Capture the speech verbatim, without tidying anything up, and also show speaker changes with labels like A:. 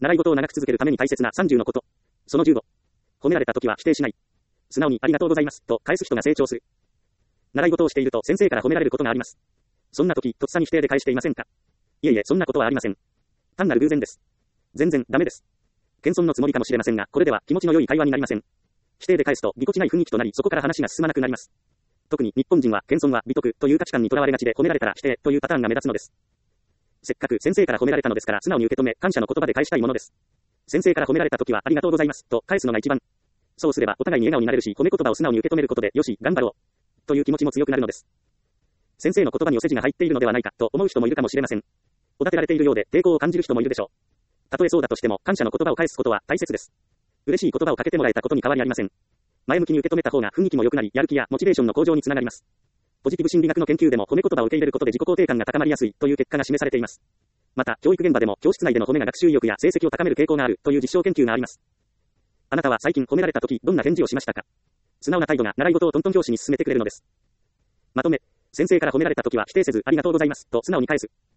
A: 習い事を長く続けるために大切なさんじゅうのこと。そのじゅうご。褒められたときは否定しない。素直にありがとうございますと返す人が成長する。習い事をしていると先生から褒められることがあります。そんな時、とっさに否定で返していませんか？いえいえ、そんなことはありません。単なる偶然です。全然ダメです。謙遜のつもりかもしれませんが、これでは気持ちの良い会話になりません。否定で返すとぎこちない雰囲気となり、そこから話が進まなくなります。特に日本人は謙遜は美徳という価値観にとらわれがちで、褒められたら否定というパターンが目立つのです。せっかく先生から褒められたのですから、素直に受け止め、感謝の言葉で返したいものです。先生から褒められた時はありがとうございますと返すのが一番。そうすればお互いに笑顔になれるし、褒め言葉を素直に受け止めることで、よし、頑張ろうという気持ちも強くなるのです。先生の言葉にお世辞が入っているのではないかと思う人もいるかもしれません。おだてられているようで抵抗を感じる人もいるでしょう。たとえそうだとしても、感謝の言葉を返すことは大切です。嬉しい言葉をかけてもらえたことに変わりありません。前向きに受け止めた方が雰囲気も良くなり、やる気やモチベーションの向上につながります。ポジティブ心理学の研究でも褒め言葉を受け入れることで自己肯定感が高まりやすいという結果が示されています。また、教育現場でも教室内での褒めが学習意欲や成績を高める傾向があるという実証研究があります。あなたは最近褒められた時、どんな返事をしましたか？素直な態度が習い事をトントン拍子に進めてくれるのです。まとめ、先生から褒められた時は否定せずありがとうございますと素直に返す。